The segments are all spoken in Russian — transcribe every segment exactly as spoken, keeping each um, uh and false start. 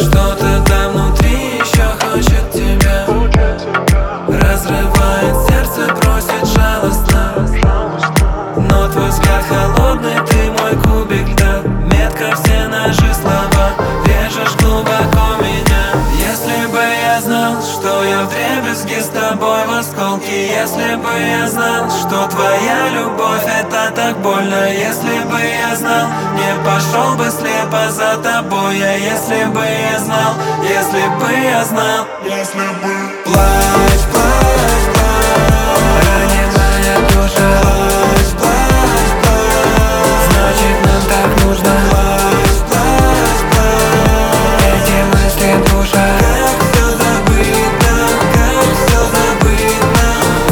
Что-то там внутри еще хочет тебя, разрывает сердце, просит жалостно. Но твой взгляд холодный, ты мой кубик льда. Метко все наши слова, режешь глубоко меня. Если бы я знал, что я вдребезги с тобой в осколке. Если бы я знал, что твоя любовь это так больно. Если бы я знал, не пошел бы слепо за тобой. А если бы я знал, если бы я знал, если бы. Плачь, плачь, плачь, раненая душа. Плачь, плачь, плачь, значит нам так нужно. Плачь, плачь, плачь, эти мысли душа. Как все забыто, как все забыто.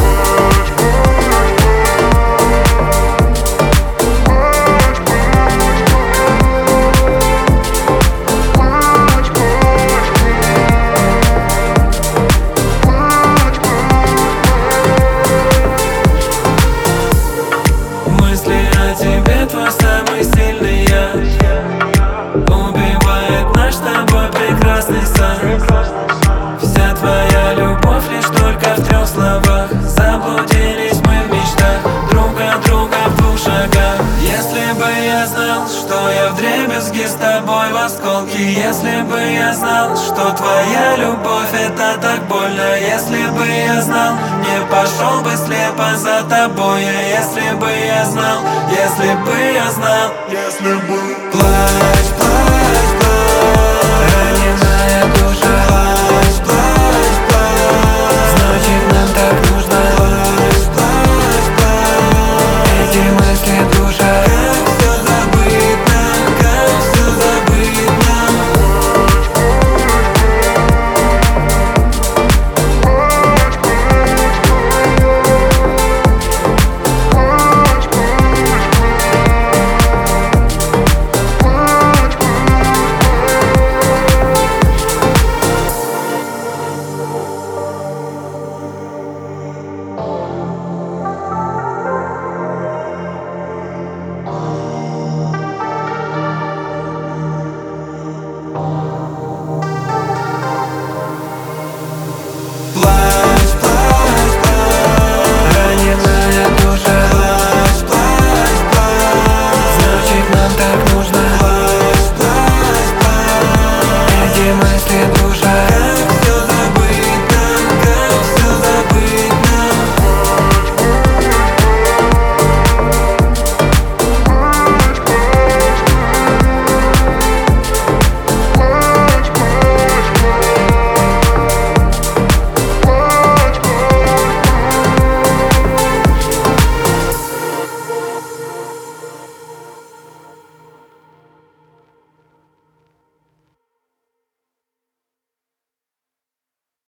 Мысли о тебе твой самый сильный яд. Убивает наш с тобой прекрасный сон. Вся твоя любовь лишь только в трех словах. Заблудились мы в мечтах, друг от друга в двух шагах. Если бы я знал, что я вдребезги с тобой в осколке. Если бы я знал, что твоя любовь это так больно. Если бы я знал, не пошел бы слепо за тобой. А если бы я знал, если бы я знал, если бы. Плачь,